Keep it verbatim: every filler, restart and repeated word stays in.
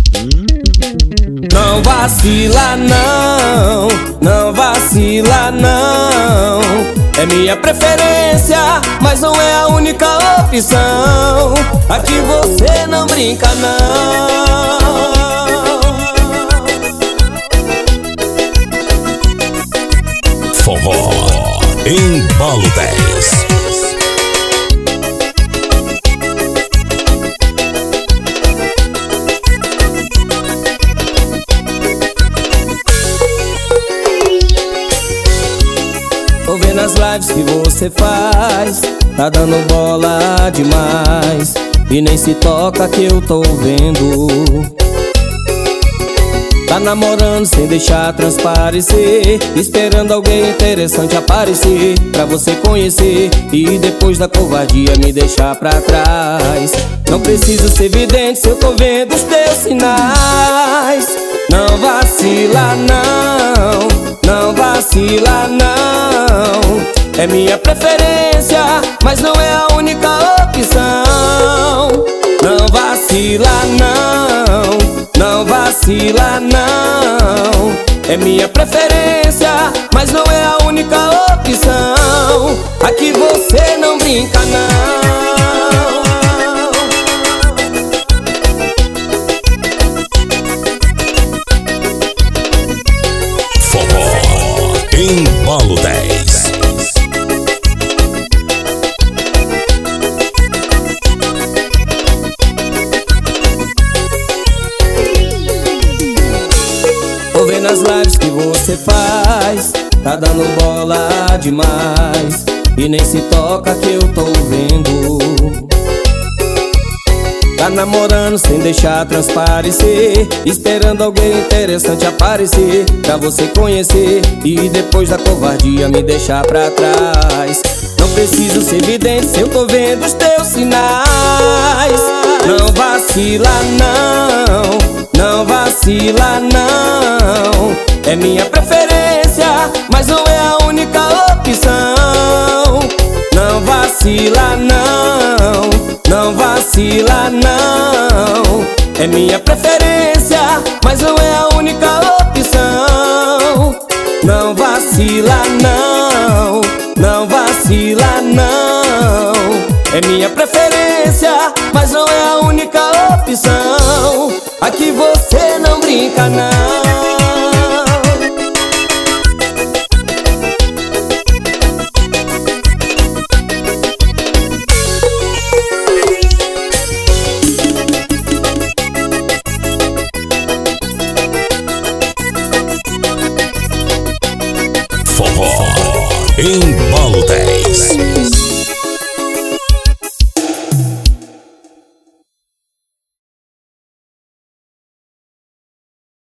Não vacila não, não vacila não. É minha preferência, mas não é a única opção. Aqui você não brinca não. Forró Embalo dez. Tô vendo as lives que você faz, tá dando bola demais, e nem se toca que eu tô vendo. Tá namorando sem deixar transparecer, esperando alguém interessante aparecer pra você conhecer, e depois da covardia me deixar pra trás. Não preciso ser evidente se eu tô vendo os teus sinais. Não vacila não, não vacila não. É minha preferência, mas não é a única opção. Não vacila não, não vacila não. É minha preferência, mas não é a única opção. Aqui você não brinca não. Forró Embalo dez. Tô vendo as lives que você faz, tá dando bola demais, e nem se toca que eu tô vendo. Tá namorando sem deixar transparecer, esperando alguém interessante aparecer pra você conhecer, e depois da covardia me deixar pra trás. Não preciso ser evidente se eu tô vendo os teus sinais. Não vacila não, não vacila não. É minha preferência, mas não é a única opção. Não vacila não, não vacila não. É minha preferência, mas não é a única opção. Não vacila não, não vacila não. É minha preferência, mas não é a única opção. Aqui você não brinca não.